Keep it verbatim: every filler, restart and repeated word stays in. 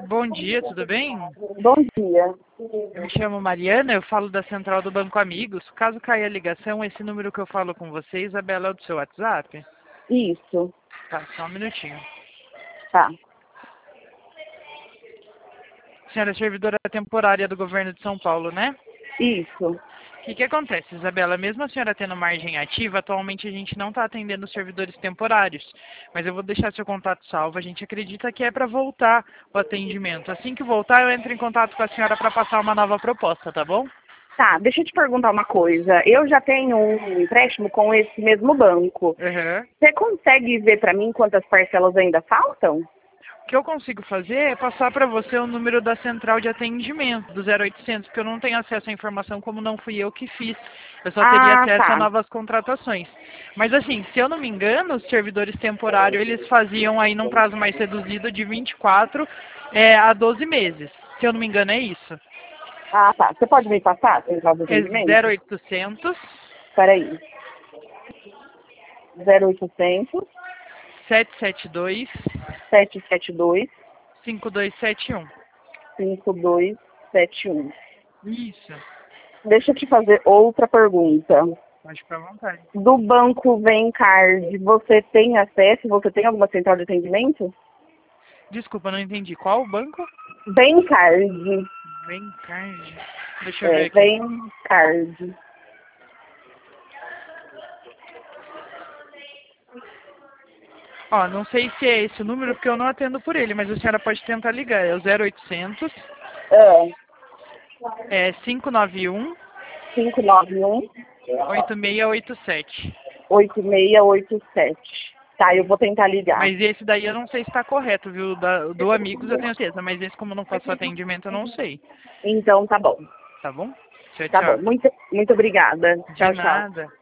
Bom dia, tudo bem? Bom dia. Eu me chamo Mariana, eu falo da Central do Banco Amigos. Caso caia a ligação, esse número que eu falo com você, Isabela, é o do seu WhatsApp? Isso. Tá, só um minutinho. Tá. Senhora é servidora temporária do governo de São Paulo, né? Isso. O que que acontece, Isabela? Mesmo a senhora tendo margem ativa, atualmente a gente não está atendendo os servidores temporários. Mas eu vou deixar seu contato salvo. A gente acredita que é para voltar o atendimento. Assim que voltar, eu entro em contato com a senhora para passar uma nova proposta, tá bom? Tá, deixa eu te perguntar uma coisa. Eu já tenho um empréstimo com esse mesmo banco. Uhum. Você consegue ver pra mim quantas parcelas ainda faltam? O que eu consigo fazer é passar para você o número da central de atendimento do zero oitocentos, porque eu não tenho acesso à informação como não fui eu que fiz. Eu só teria Ah, acesso a tá. novas contratações. Mas assim, se eu não me engano, os servidores temporários, eles faziam aí num prazo mais reduzido de vinte e quatro é, a doze meses. Se eu não me engano, é isso. Ah, tá. Você pode me passar, central de É atendimento? zero oitocentos, Peraí. zero oitocentos, sete sete dois, sete sete dois, cinco dois sete um. cinco dois sete um. Isso. Deixa eu te fazer outra pergunta. Pode ficar à vontade. Do banco Vencard, você tem acesso? Você tem alguma central de atendimento? Desculpa, não entendi. Qual o banco? Vencard. Vencard. Deixa eu ver É, aqui. Vencard. Ó, não sei se é esse o número, porque eu não atendo por ele, mas a senhora pode tentar ligar. É o zero oitocentos, É, é cinco nove um, cinco nove um, oito seis oito sete. oito seis oito sete. Tá, eu vou tentar ligar. Mas esse daí eu não sei se está correto, viu? Da, do Amigos eu tenho certeza, mas esse como eu não faço atendimento eu não sei. Então tá bom. Tá bom? Tchau, Tá bom. tchau. Muito, muito obrigada. De Tchau, tchau. nada.